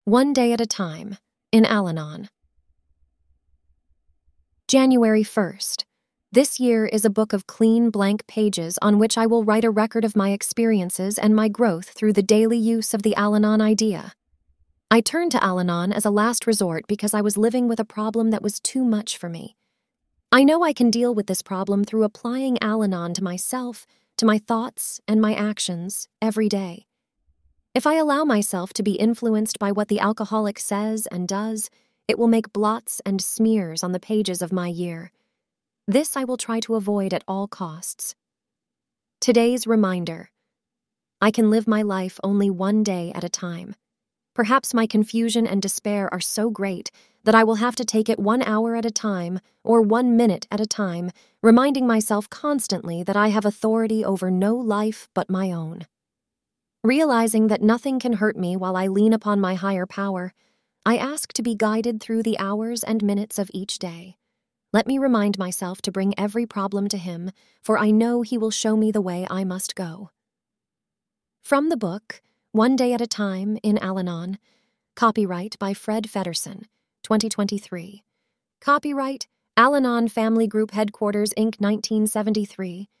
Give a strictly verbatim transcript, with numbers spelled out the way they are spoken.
One Day at a Time, in Al-Anon. January first. This year is a book of clean, blank pages on which I will write a record of my experiences and my growth through the daily use of the Al-Anon idea. I turned to Al-Anon as a last resort because I was living with a problem that was too much for me. I know I can deal with this problem through applying Al-Anon to myself, to my thoughts, and my actions every day. If I allow myself to be influenced by what the alcoholic says and does, it will make blots and smears on the pages of my year. This I will try to avoid at all costs. Today's reminder. I can live my life only one day at a time. Perhaps my confusion and despair are so great that I will have to take it one hour at a time or one minute at a time, reminding myself constantly that I have authority over no life but my own. Realizing that nothing can hurt me while I lean upon my higher power, I ask to be guided through the hours and minutes of each day. Let me remind myself to bring every problem to him, for I know he will show me the way I must go. From the book, One Day at a Time, in Al-Anon, copyright by Fred Feddersen, twenty twenty-three. Copyright, Al-Anon Family Group Headquarters, Incorporated, nineteen seventy-three,